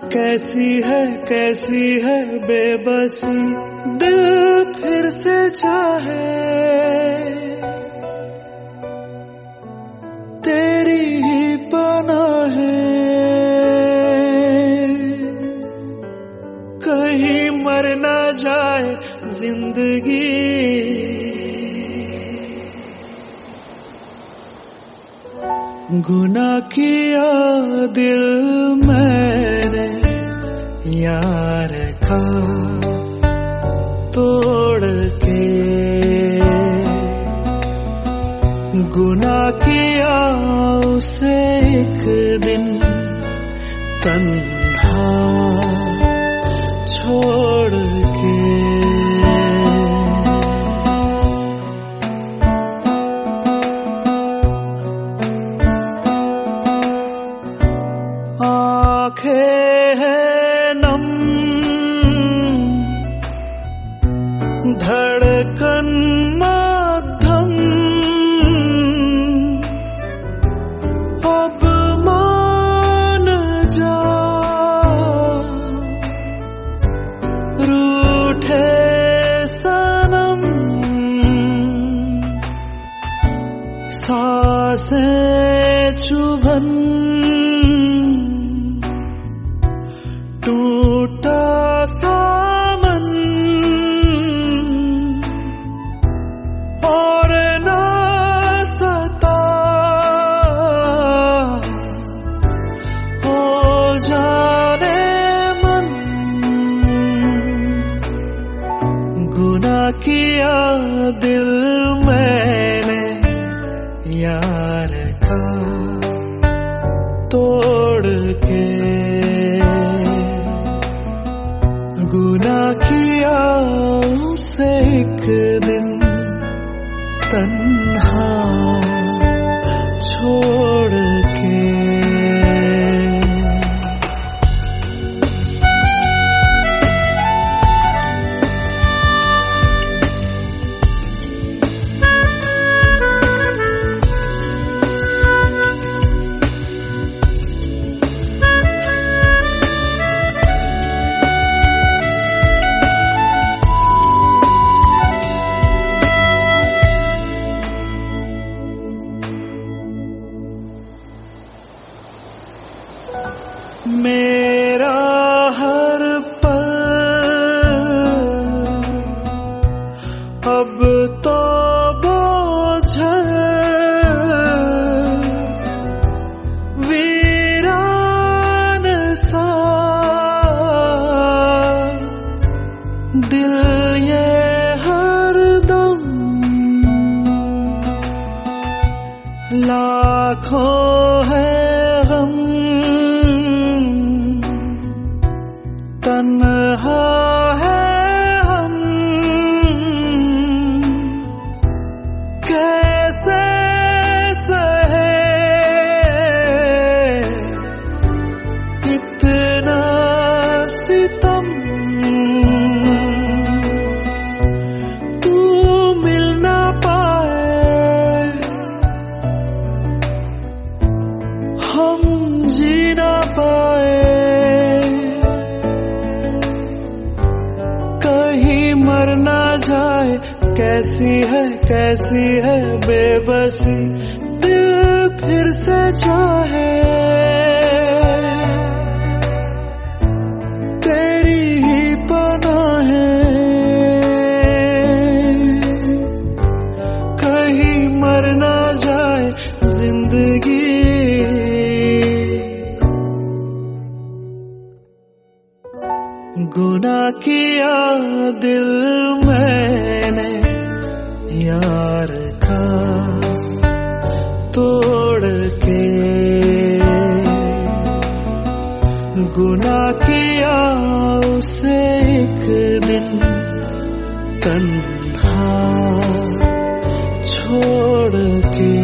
कैसी है बेबसी, दिल फिर से चाहे तेरी ही पनाहे। कहीं मर ना जाए जिंदगी, गुनाह किया दिल मैंने यार का तोड़ के। गुनाह किया उसे एक दिन तन्हा छोड़ के। आँखें हैं नम, धड़कन मध्यम, अब मान जा रूठे सनम। सांसें चुभन, टूटा सामन और ना सता हो जाने मन। गुनाह किया दिल मैंने यार का तोड़ के। गुनाह किया उसे एक दिन तन्हा छोड़ के। मेरा हर पल अब तो बोझल वीरान सा दिल ये हरदम। लाखों है गम, तन्हा है हम, कैसे सहे इतना सितम। तू मिल ना पाए, हम जी ना पाए। मर ना जाए कैसी है बेबसी, दिल फिर से चाहे तेरी ही पनाहे। कहीं मर ना जाए जिंदगी, गुनाह किया दिल मैंने यार का तोड़ के। गुनाह किया उसे एक दिन तन्हा छोड़ के।